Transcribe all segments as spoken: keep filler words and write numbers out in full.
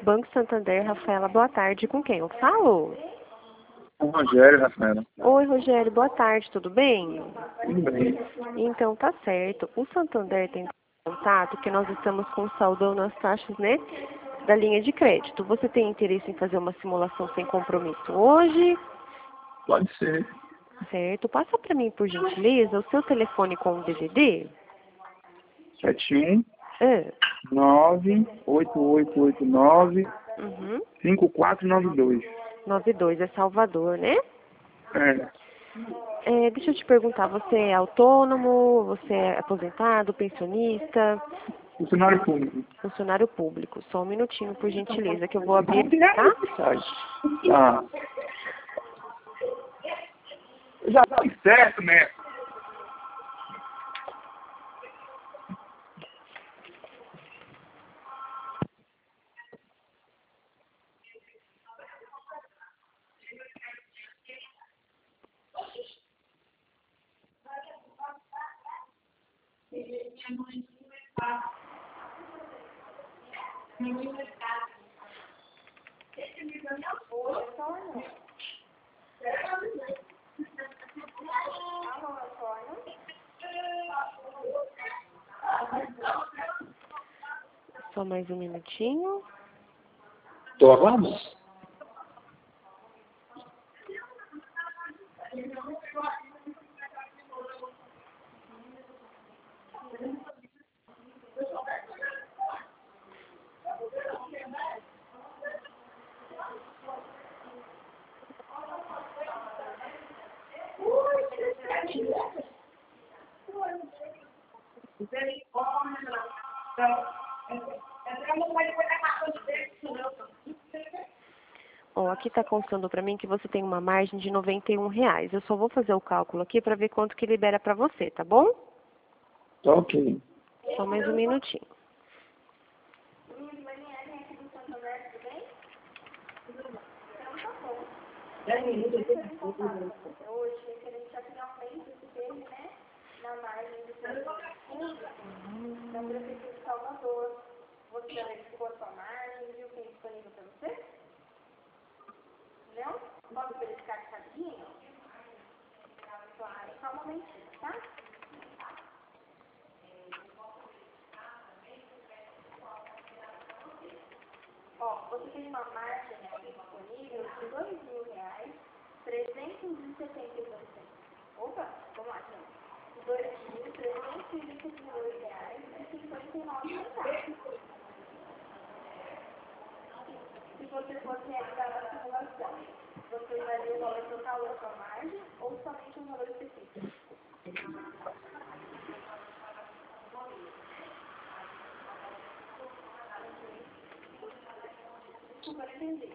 Banco Santander, Rafaela, boa tarde. Com quem eu falo? O Rogério, Rafaela. Oi, Rogério, boa tarde, tudo bem? Tudo bem. Então, tá certo. O Santander tem contato que nós estamos com saldo nas taxas, né, da linha de crédito. Você tem interesse em fazer uma simulação sem compromisso hoje? Pode ser. Certo. Passa para mim, por gentileza, o seu telefone com o D V D? sete um Ah, nove oito oito oito nove uhum. cinco quatro nove dois. nove dois, é Salvador, né? É. É, deixa eu te perguntar, você é autônomo, você é aposentado, pensionista, Funcionário público. funcionário público? Só um minutinho, por gentileza, que eu vou abrir, tá? Tá. Já tá certo, né? Só mais um minutinho. Tô aguardando. Ó, aqui tá constando para mim que você tem uma margem de noventa e um reais. Eu só vou fazer o cálculo aqui para ver quanto que libera para você, tá bom? Tá ok. Só mais um minutinho. Da Prefeitura de Salvador. Você verificou a sua margem, viu o que é disponível para você? Não? Posso verificar aqui rapidinho? Claro, só um momentinho, tá? Ó, você tem uma margem aqui disponível de dois mil reais, trezentos e setenta e dois centavos. Opa, vamos lá, gente. dois mil trezentos e setenta e dois reais e cinquenta e nove centavos. Se você fosse realizar a simulação, você usaria o valor total da sua margem ou somente um valor específico? Desculpa, não entendi.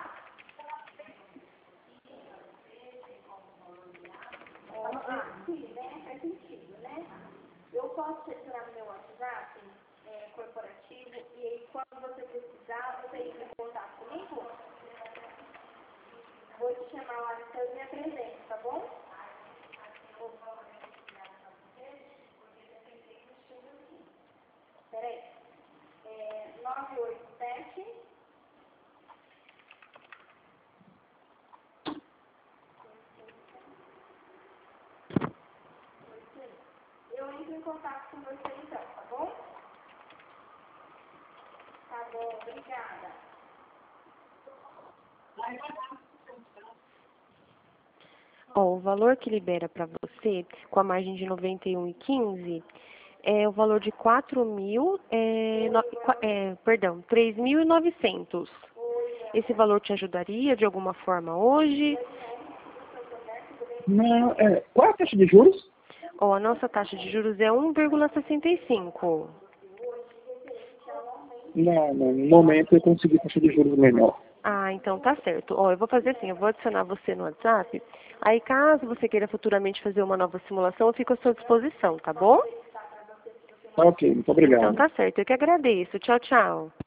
Ah, sim, né? Faz sentido, né? Eu posso te adicionar no meu WhatsApp é, corporativo e aí quando você precisar, você entra em contato comigo? Vou te chamar lá no seu minha presença, tá bom? Peraí. É, nove oito sete Eu entro em contato com você então, tá bom? Tá bom, obrigada. Ó, o valor que libera para você, com a margem de noventa e um e quinze, é o valor de quatro mil, é, no, é, perdão, três mil e novecentos. Esse valor te ajudaria de alguma forma hoje? Não, é. Qual é a taxa de juros? Ó, a nossa taxa de juros é um vírgula sessenta e cinco. Não, não. No momento eu consegui taxa de juros menor. Ah, então tá certo. Ó, eu vou fazer assim, eu vou adicionar você no WhatsApp. Aí, caso você queira futuramente fazer uma nova simulação, eu fico à sua disposição, tá bom? Tá ok, muito obrigado. Então tá certo. Eu que agradeço. Tchau, tchau.